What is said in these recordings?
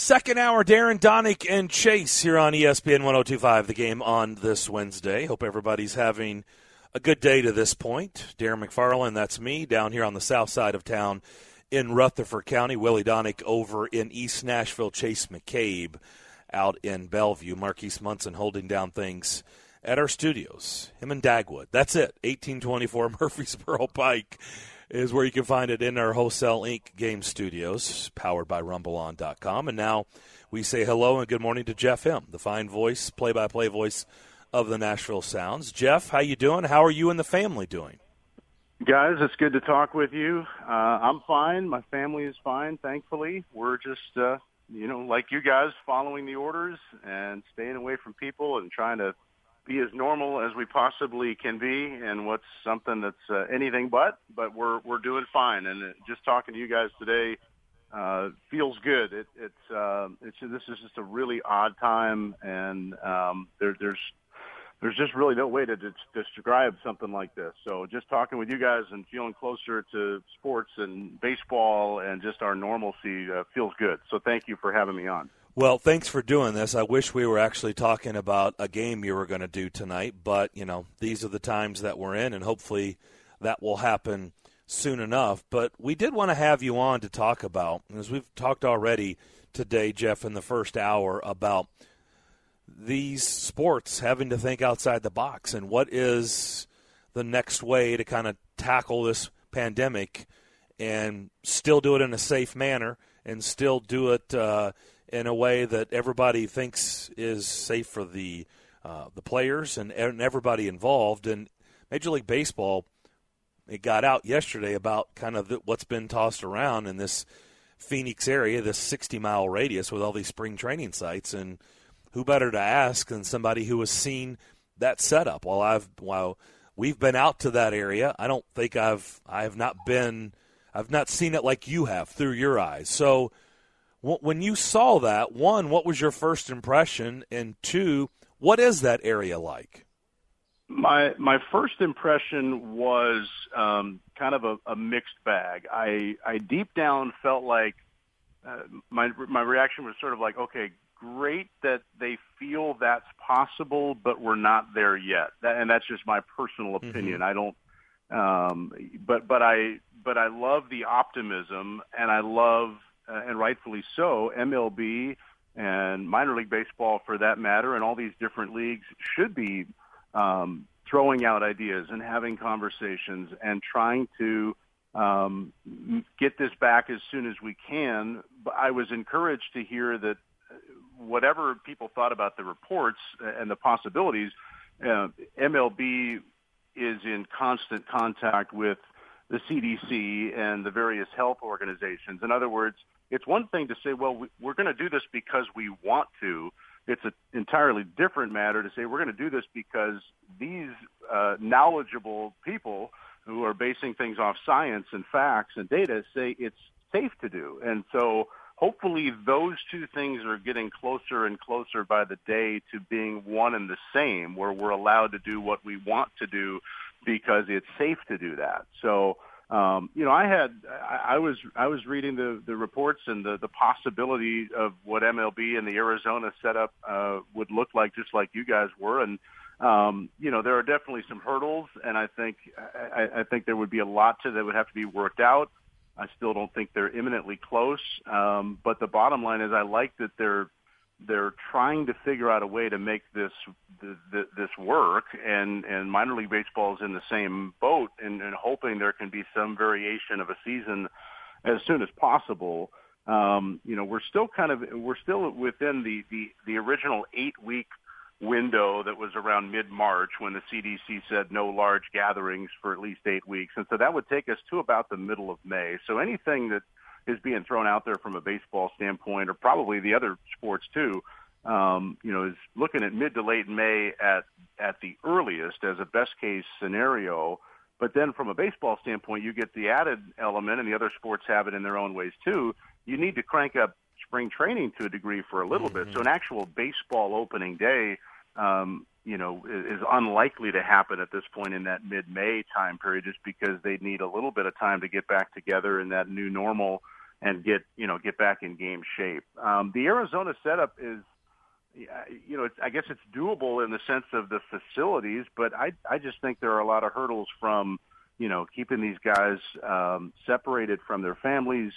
Second hour, Darren, Donick, and Chase here on ESPN 102.5, The Game on this Wednesday. Hope everybody's having a good day to this point. Darren McFarland, that's me, down here on the south side of town in Rutherford County. Willie Donick over in East Nashville. Chase McCabe out in Bellevue. Marquise Munson holding down things at our studios. Him and Dagwood. That's it. 1824 Murfreesboro Pike is where you can find it in our Wholesale Inc. game studios, powered by RumbleOn.com. And now we say hello and good morning to Jeff M., the fine voice, play-by-play voice of the Nashville Sounds. Jeff, how you doing? How are you and the family doing? Guys, it's good to talk with you. I'm fine. My family is fine, thankfully. We're just, like you guys, following the orders and staying away from people and trying to be as normal as we possibly can be, and what's something that's anything but we're doing fine. And just talking to you guys today feels good. This is just a really odd time, and there's just really no way to describe something like this. So just talking with you guys and feeling closer to sports and baseball and just our normalcy feels good. So thank you for having me on. Well, thanks for doing this. I wish we were actually talking about a game you were going to do tonight, but, these are the times that we're in, and hopefully that will happen soon enough. But we did want to have you on to talk about, as we've talked already today, Jeff, in the first hour, about these sports having to think outside the box and what is the next way to kind of tackle this pandemic and still do it in a safe manner and still do it in a way that everybody thinks is safe for the players and everybody involved. And Major League Baseball, it got out yesterday about kind of what's been tossed around in this Phoenix area, this 60-mile radius with all these spring training sites. And who better to ask than somebody who has seen that setup? While we've been out to that area, I don't think I've not seen it like you have through your eyes. So when you saw that, one, what was your first impression? And two, what is that area like? My first impression was kind of a mixed bag. I deep down felt like my reaction was sort of like, okay, great that they feel that's possible, but we're not there yet. And that's just my personal opinion. Mm-hmm. I don't, but I love the optimism, and I love, and rightfully so, MLB and minor league baseball for that matter, and all these different leagues should be throwing out ideas and having conversations and trying to get this back as soon as we can. But I was encouraged to hear that whatever people thought about the reports and the possibilities, MLB is in constant contact with the CDC and the various health organizations. In other words, it's one thing to say, well, we're going to do this because we want to. It's an entirely different matter to say we're going to do this because these knowledgeable people who are basing things off science and facts and data say it's safe to do. And so hopefully those two things are getting closer and closer by the day to being one and the same, where we're allowed to do what we want to do because it's safe to do that. So, I was reading the reports and the possibility of what MLB and the Arizona setup would look like, just like you guys were. And, there are definitely some hurdles, and I think there would be a lot that would have to be worked out. I still don't think they're imminently close. But the bottom line is I like that they're trying to figure out a way to make this work, and minor league baseball is in the same boat, and hoping there can be some variation of a season as soon as possible. We're still within the original 8-week window that was around mid-March when the CDC said no large gatherings for at least 8 weeks. And so that would take us to about the middle of May. So anything that is being thrown out there from a baseball standpoint, or probably the other sports too, is looking at mid to late May at the earliest as a best case scenario. But then from a baseball standpoint, you get the added element, and the other sports have it in their own ways too. You need to crank up spring training to a degree for a little bit. So an actual baseball opening day, is unlikely to happen at this point in that mid-May time period, just because they need a little bit of time to get back together in that new normal and get back in game shape. The Arizona setup is, I guess it's doable in the sense of the facilities, but I just think there are a lot of hurdles from, keeping these guys separated from their families,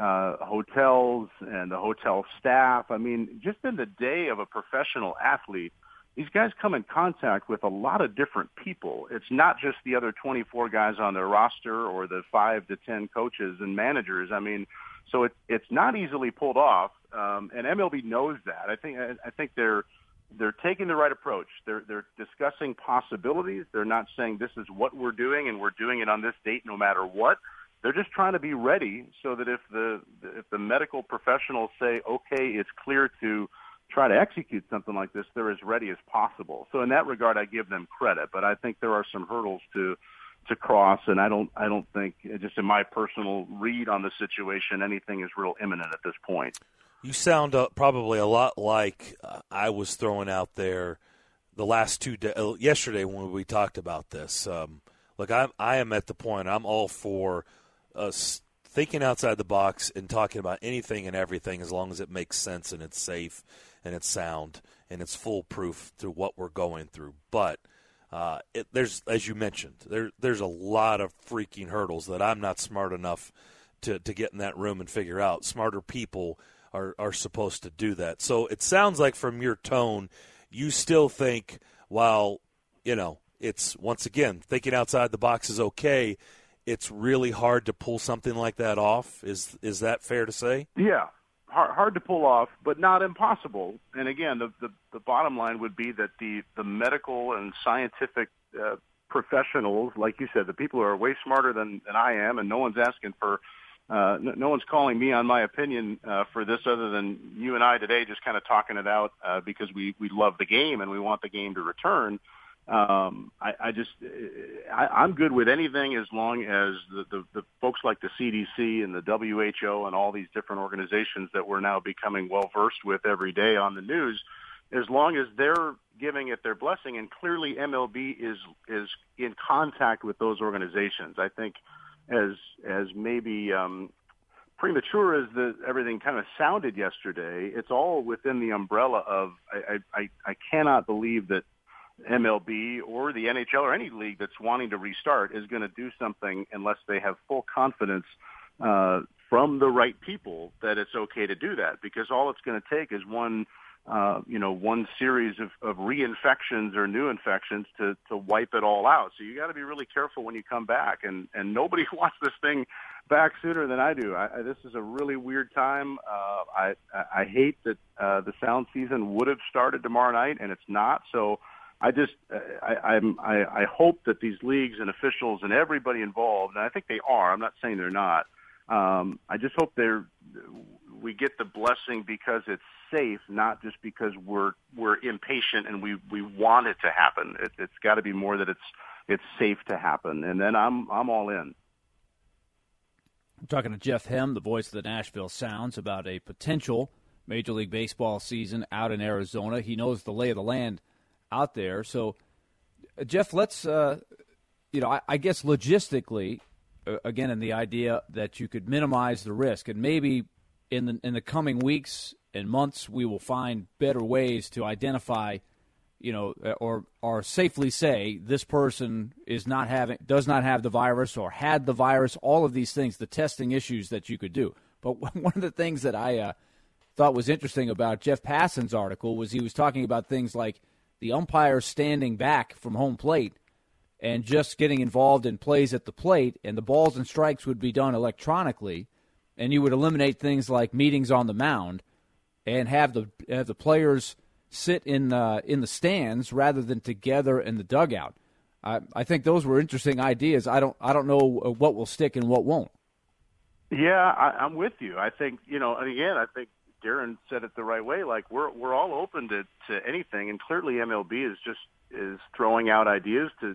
hotels and the hotel staff. I mean, just in the day of a professional athlete, these guys come in contact with a lot of different people. It's not just the other 24 guys on their roster or the 5 to 10 coaches and managers. I mean, so it's not easily pulled off, and MLB knows that. I think they're taking the right approach. They're discussing possibilities. They're not saying this is what we're doing and we're doing it on this date no matter what. They're just trying to be ready so that if the medical professionals say, okay, it's clear to try to execute something like this, they're as ready as possible. So in that regard, I give them credit, but I think there are some hurdles to cross, and I don't think, just in my personal read on the situation, anything is real imminent at this point. You sound probably a lot like I was throwing out there the last 2 days, yesterday when we talked about this. Look, I am at the point, I'm all for thinking outside the box and talking about anything and everything as long as it makes sense and it's safe and it's sound and it's foolproof to what we're going through. But there's, as you mentioned, there's a lot of freaking hurdles that I'm not smart enough to get in that room and figure out. Smarter people are supposed to do that. So it sounds like from your tone, you still think, while, it's, once again, thinking outside the box is okay, it's really hard to pull something like that off. Is that fair to say? Yeah, hard to pull off, but not impossible. And again, the bottom line would be that the medical and scientific professionals, like you said, the people who are way smarter than I am, and no one's asking for, no one's calling me on my opinion for this other than you and I today just kind of talking it out because we love the game and we want the game to return. I'm good with anything as long as the folks like the CDC and the WHO and all these different organizations that we're now becoming well versed with every day on the news, as long as they're giving it their blessing, and clearly MLB is in contact with those organizations. I think as maybe premature as everything kind of sounded yesterday, it's all within the umbrella of I cannot believe that MLB or the NHL or any league that's wanting to restart is going to do something unless they have full confidence from the right people that it's okay to do that, because all it's going to take is one series of reinfections or new infections to wipe it all out. So you got to be really careful when you come back, and nobody wants this thing back sooner than I do. This is a really weird time. I hate that the sound season would have started tomorrow night, and it's not. So I hope that these leagues and officials and everybody involved, and I think they are, I'm not saying they're not, I just hope we get the blessing because it's safe, not just because we're impatient and we want it to happen. It's got to be more that it's safe to happen, and then I'm all in. I'm talking to Jeff Hem, the voice of the Nashville Sounds, about a potential Major League Baseball season out in Arizona. He knows the lay of the land out there. So, Jeff, let's, I guess logistically, again, in the idea that you could minimize the risk, and maybe in the coming weeks and months, we will find better ways to identify, or safely say this person does not have the virus or had the virus. All of these things, the testing issues that you could do. But one of the things that I thought was interesting about Jeff Passan's article was he was talking about things like the umpire standing back from home plate and just getting involved in plays at the plate, and the balls and strikes would be done electronically, and you would eliminate things like meetings on the mound and have the players sit in the stands rather than together in the dugout. I think those were interesting ideas. I don't know what will stick and what won't. Yeah, I'm with you. I think, and again, I think Darren said it the right way. Like we're all open to anything, and clearly MLB is throwing out ideas to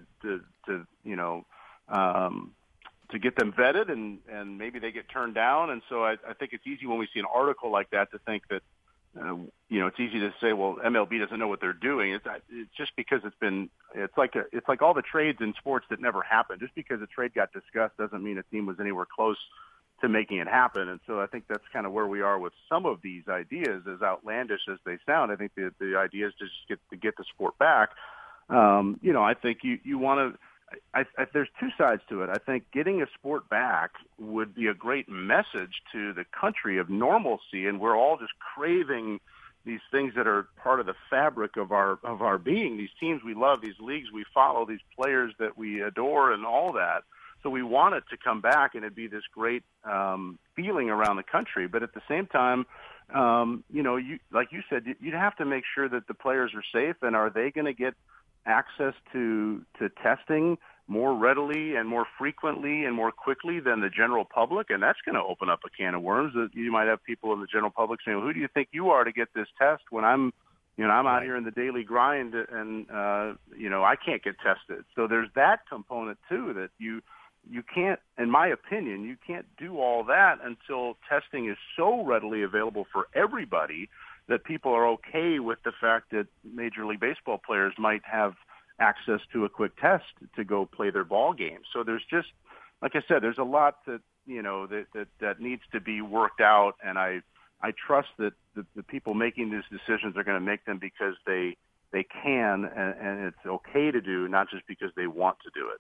get them vetted, and maybe they get turned down. And so I think it's easy when we see an article like that to think that it's easy to say, well, MLB doesn't know what they're doing. It's just because it's like all the trades in sports that never happened. Just because a trade got discussed doesn't mean a team was anywhere close making it happen. And so I think that's kind of where we are with some of these ideas, as outlandish as they sound. I think the idea is to just get the sport back. I think you want to. There's two sides to it. I think getting a sport back would be a great message to the country of normalcy, and we're all just craving these things that are part of the fabric of our being. These teams we love, these leagues we follow, these players that we adore, and all that. So we want it to come back, and it'd be this great feeling around the country. But at the same time, like you said, you'd have to make sure that the players are safe, and are they going to get access to testing more readily and more frequently and more quickly than the general public? And that's going to open up a can of worms. That you might have people in the general public saying, well, who do you think you are to get this test when I'm out here in the daily grind and I can't get tested. So there's that component too, that you can't, in my opinion, you can't do all that until testing is so readily available for everybody that people are okay with the fact that Major League Baseball players might have access to a quick test to go play their ball game. So there's just, like I said, there's a lot that that needs to be worked out, and I trust that the people making these decisions are going to make them because they can, and it's okay to do, not just because they want to do it.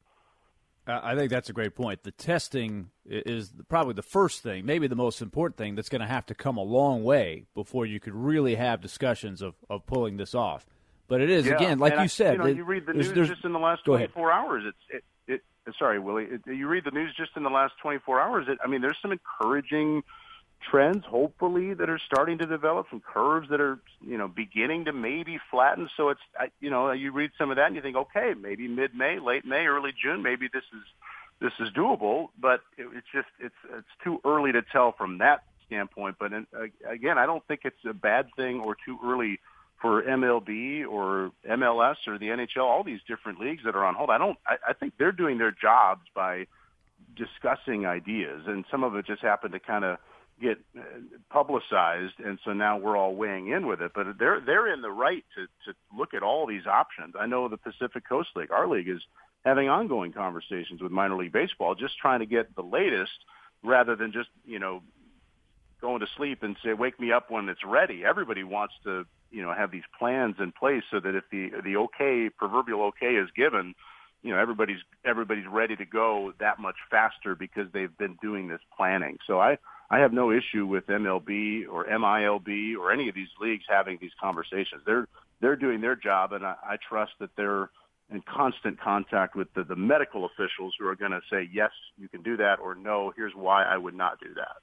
I think that's a great point. The testing is probably the first thing, maybe the most important thing that's going to have to come a long way before you could really have discussions of pulling this off. But it is, again, like you said. You read the news just in the last 24 hours. Sorry, Willie. You read the news just in the last 24 hours. There's some encouraging trends, hopefully, that are starting to develop, some curves that are, beginning to maybe flatten. So it's, you read some of that and you think, okay, maybe mid-May, late May, early June, maybe this is doable. But it's too early to tell from that standpoint. But again, I don't think it's a bad thing or too early for MLB or MLS or the NHL, all these different leagues that are on hold. I think they're doing their jobs by discussing ideas, and some of it just happened to kind of get publicized, and so now we're all weighing in with it. But they're in the right to look at all these options. I know the Pacific Coast League, our league, is having ongoing conversations with minor league baseball, just trying to get the latest rather than just going to sleep and say, wake me up when it's ready. Everybody wants to have these plans in place so that if the proverbial okay is given, everybody's ready to go that much faster because they've been doing this planning. So I have no issue with MLB or MILB or any of these leagues having these conversations. They're doing their job, and I trust that they're in constant contact with the medical officials who are going to say, yes, you can do that, or no, here's why I would not do that.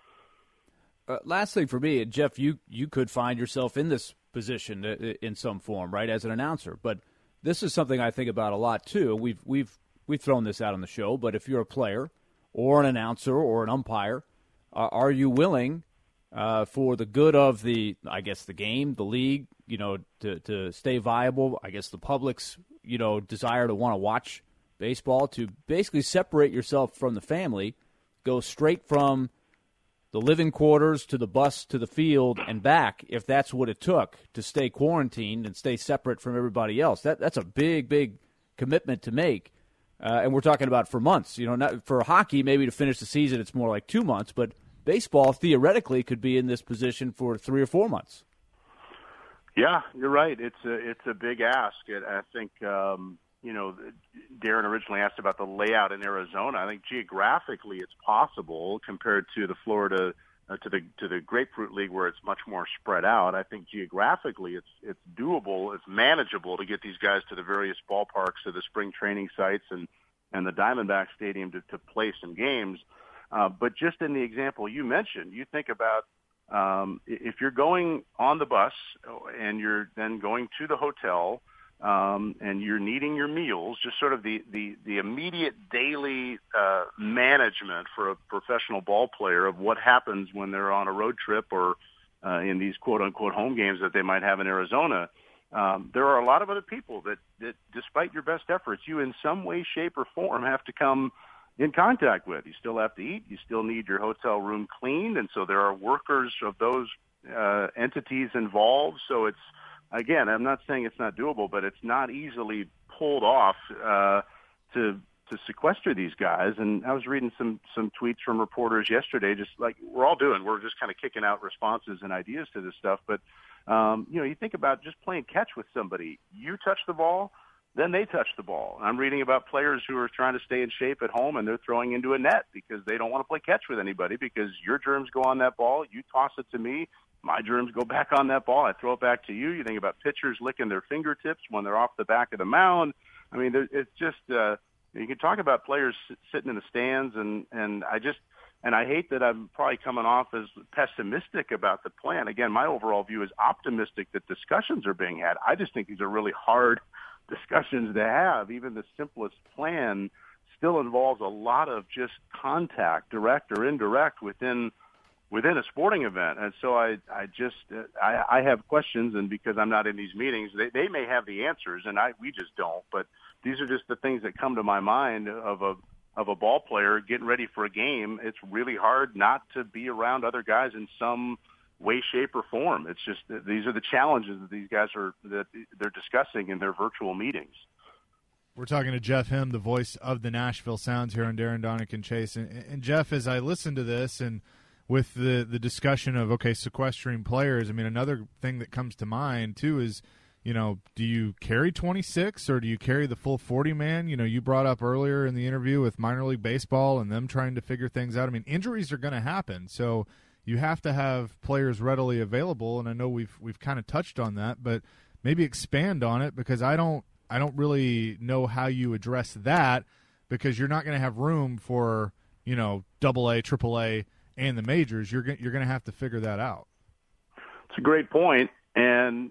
Last thing for me, and Jeff, you could find yourself in this position in some form, right, as an announcer. But this is something I think about a lot too. We've thrown this out on the show, but if you're a player or an announcer or an umpire, are you willing, for the good of the game, the league, to stay viable? I guess the public's desire to want to watch baseball, to basically separate yourself from the family, go straight from the living quarters to the bus to the field and back, if that's what it took to stay quarantined and stay separate from everybody else. That's a big, big commitment to make. And we're talking about for months. Not for hockey, maybe to finish the season, it's more like 2 months. But baseball, theoretically, could be in this position for 3 or 4 months. Yeah, you're right. It's a big ask. I think, Darren originally asked about the layout in Arizona. I think geographically it's possible compared to the Florida, to the Grapefruit League where it's much more spread out. I think geographically it's doable, it's manageable to get these guys to the various ballparks, to the spring training sites and the Diamondback Stadium to play some games. But just in the example you mentioned, you think about if you're going on the bus and you're then going to the hotel, and you're needing your meals, just sort of the immediate daily management for a professional ball player of what happens when they're on a road trip or in these quote-unquote home games that they might have in Arizona. There are a lot of other people that despite your best efforts, you in some way, shape, or form have to come in contact with. You still have to eat. You still need your hotel room cleaned, and so there are workers of those entities involved. So it's, again, I'm not saying it's not doable, but it's not easily pulled off to to sequester these guys. And I was reading some tweets from reporters yesterday, just like we're all doing. We're just kind of kicking out responses and ideas to this stuff. But, you think about just playing catch with somebody. You touch the ball, then they touch the ball. I'm reading about players who are trying to stay in shape at home, and they're throwing into a net because they don't want to play catch with anybody because your germs go on that ball. You toss it to me. My germs go back on that ball. I throw it back to you. You think about pitchers licking their fingertips when they're off the back of the mound. I mean, it's just you can talk about players sitting in the stands, and I hate that I'm probably coming off as pessimistic about the plan. Again, my overall view is optimistic that discussions are being had. I just think these are really hard discussions to have. Even the simplest plan still involves a lot of just contact, direct or indirect, within a sporting event. And so I have questions, and because I'm not in these meetings, they may have the answers, and we just don't. But these are just the things that come to my mind of a ball player getting ready for a game. It's really hard not to be around other guys in some way, shape, or form. It's just these are the challenges that these guys that they're discussing in their virtual meetings. We're talking to Jeff Him, the voice of the Nashville Sounds, here on Darren, Donick, and Chase. And Jeff, as I listen to this and with the discussion of, sequestering players, I mean, another thing that comes to mind, too, is, do you carry 26 or do you carry the full 40-man? You brought up earlier in the interview with minor league baseball and them trying to figure things out. I mean, injuries are going to happen, so you have to have players readily available, and I know we've kind of touched on that, but maybe expand on it, because I don't really know how you address that, because you're not going to have room for, AA, AAA, and the majors. You're going to have to figure that out. It's a great point. And,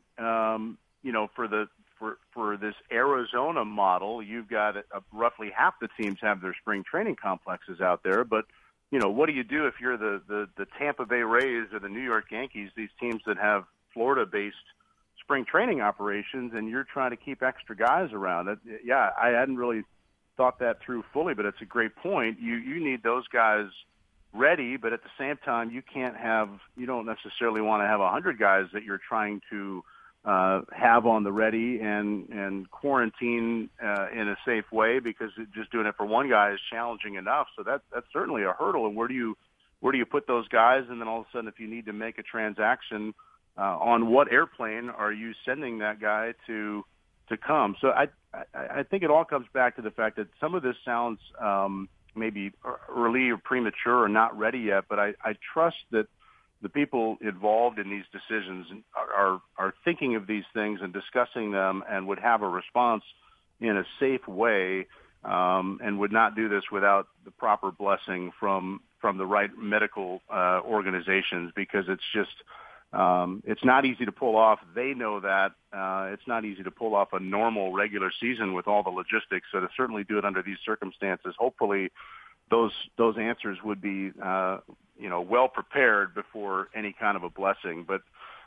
for this Arizona model, you've got roughly half the teams have their spring training complexes out there. But, what do you do if you're the Tampa Bay Rays or the New York Yankees, these teams that have Florida-based spring training operations, and you're trying to keep extra guys around? Yeah, I hadn't really thought that through fully, but it's a great point. You need those guys ready, but at the same time, you don't necessarily want to have 100 guys that you're trying to have on the ready and quarantine in a safe way, because just doing it for one guy is challenging enough. So that's certainly a hurdle. And where do you put those guys? And then all of a sudden, if you need to make a transaction, on what airplane are you sending that guy to come? So I think it all comes back to the fact that some of this sounds maybe early or premature or not ready yet, but I trust that the people involved in these decisions are thinking of these things and discussing them, and would have a response in a safe way, and would not do this without the proper blessing from the right medical organizations, because it's just it's not easy to pull off. They know that. It's not easy to pull off a normal regular season with all the logistics. So to certainly do it under these circumstances, hopefully those answers would be, well prepared before any kind of a blessing. But,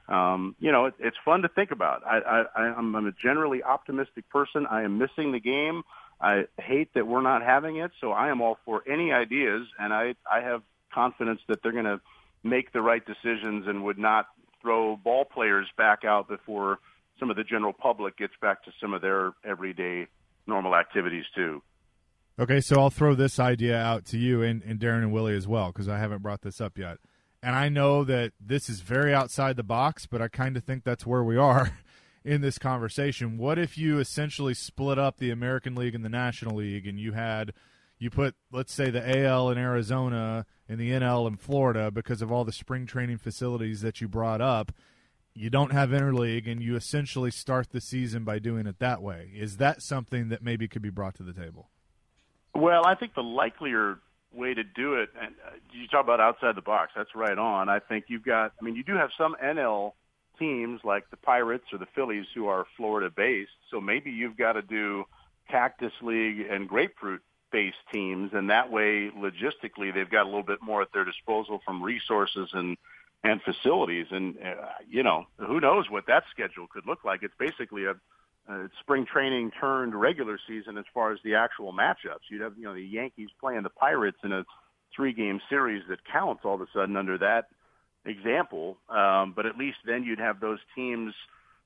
it's fun to think about. I'm a generally optimistic person. I am missing the game. I hate that we're not having it. So I am all for any ideas, and I have confidence that they're going to make the right decisions and would not throw ball players back out before some of the general public gets back to some of their everyday normal activities too. Okay, so I'll throw this idea out to you and Darren and Willie as well, because I haven't brought this up yet. And I know that this is very outside the box, but I kind of think that's where we are in this conversation. What if you essentially split up the American League and the National League, and you put, let's say, the AL in Arizona and the NL in Florida because of all the spring training facilities that you brought up? You don't have interleague, and you essentially start the season by doing it that way. Is that something that maybe could be brought to the table? Well, I think the likelier way to do it, and you talk about outside the box, that's right on. I think you do have some NL teams like the Pirates or the Phillies who are Florida-based, so maybe you've got to do Cactus League and Grapefruit-based teams, and that way, logistically, they've got a little bit more at their disposal from resources and facilities. And, who knows what that schedule could look like. It's basically a spring training turned regular season as far as the actual matchups. You'd have, the Yankees playing the Pirates in a 3-game series that counts all of a sudden under that example. But at least then you'd have those teams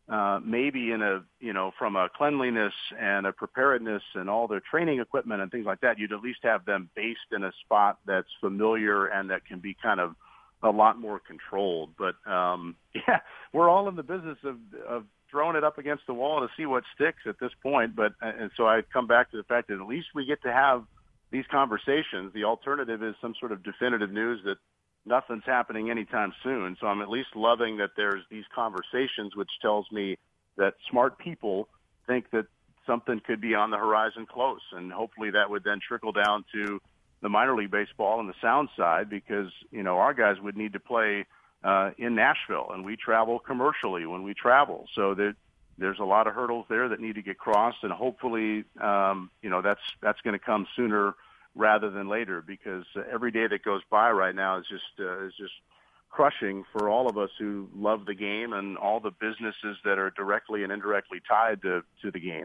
maybe in a, from a cleanliness and a preparedness and all their training equipment and things like that, you'd at least have them based in a spot that's familiar and that can be kind of a lot more controlled. But, we're all in the business of throwing it up against the wall to see what sticks at this point. But, and so I come back to the fact that at least we get to have these conversations. The alternative is some sort of definitive news that nothing's happening anytime soon. So I'm at least loving that there's these conversations, which tells me that smart people think that something could be on the horizon close. And hopefully that would then trickle down to the minor league baseball and the sound side, because, our guys would need to play in Nashville, and we travel commercially when we travel. So there's a lot of hurdles there that need to get crossed, and hopefully, that's going to come sooner rather than later, because every day that goes by right now is just crushing for all of us who love the game and all the businesses that are directly and indirectly tied to the game.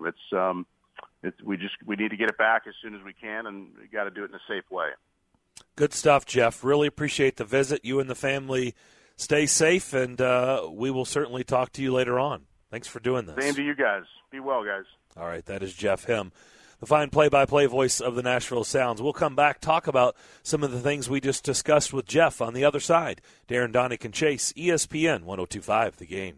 We need to get it back as soon as we can, and we got to do it in a safe way. Good stuff, Jeff. Really appreciate the visit. You and the family stay safe, and we will certainly talk to you later on. Thanks for doing this. Same to you guys. Be well, guys. All right, that is Jeff Him, the fine play-by-play voice of the Nashville Sounds. We'll come back, talk about some of the things we just discussed with Jeff on the other side. Darren Donick and Chase, ESPN 102.5 The Game.